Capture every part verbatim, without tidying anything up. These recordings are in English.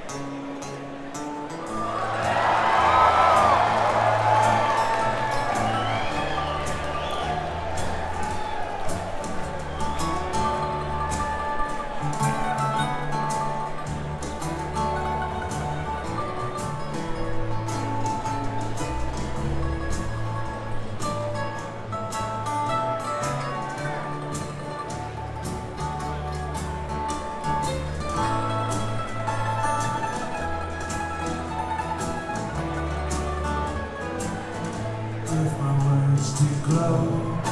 If my words to glow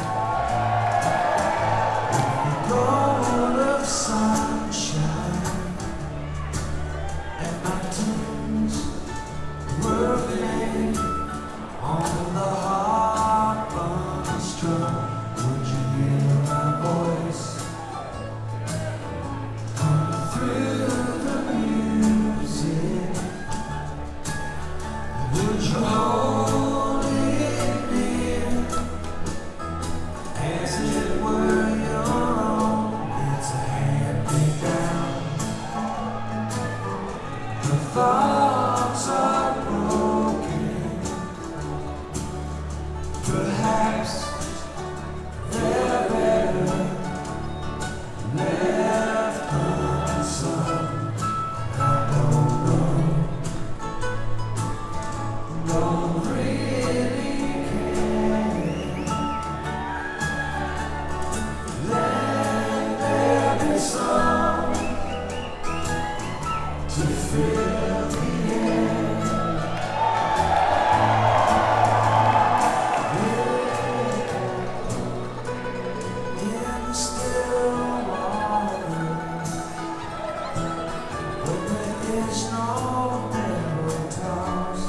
with the gold of sunshine, and my tunes were playing on the harp unstrung, would you hear my voice come through the music? Would you hold it near as it were your own? It's a hand-me-down. The thoughts are broken. Perhaps they're better left unsung. I don't know. Don't really care. Let there be some to fill the air. In the still water, when there is no devil toss,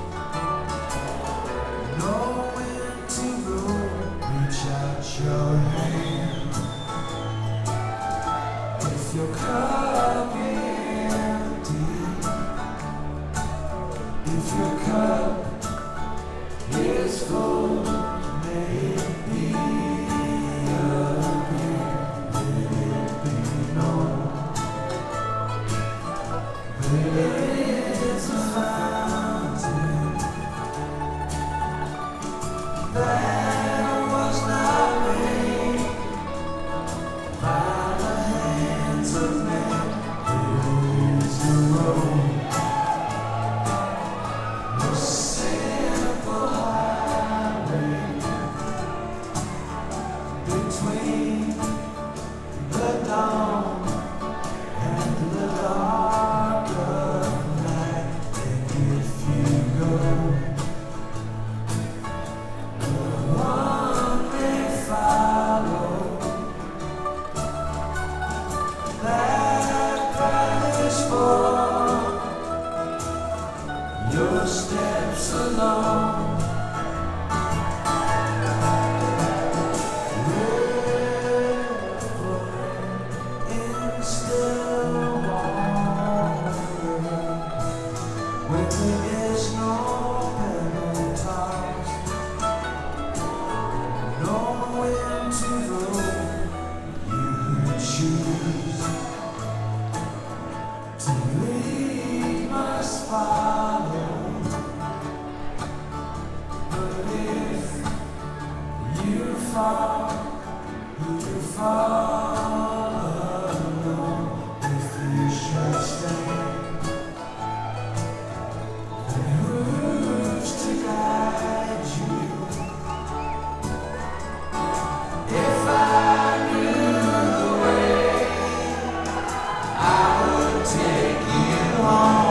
know when to go, reach out your hand. If your cup empty, if your cup is full, may it be again, let it be known there is a fountain that was not made by the hands of man. There is a road, a simple highway between the dawn and the dark of night. And if you go, one may follow that path is for your steps alone. In still water, when there is no pedal toss, know when to go, you choose to lead, must follow. But if you fall, you fall alone. If you should stand, then who's to guide you? If I knew the way, I would take you home.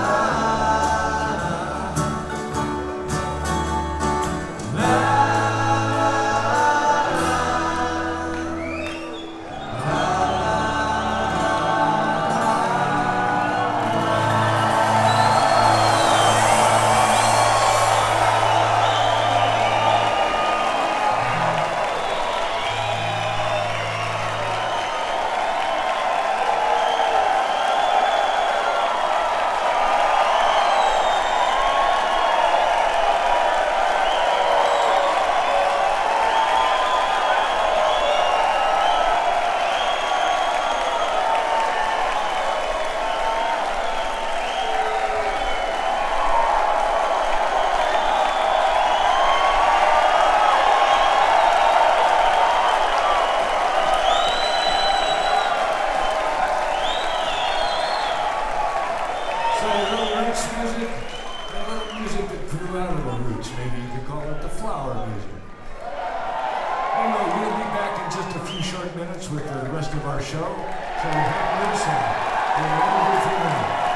La maybe you could call it the flower music. Anyway, we'll be back in just a few short minutes with the rest of our show. So hang loose and we'll leave with you now.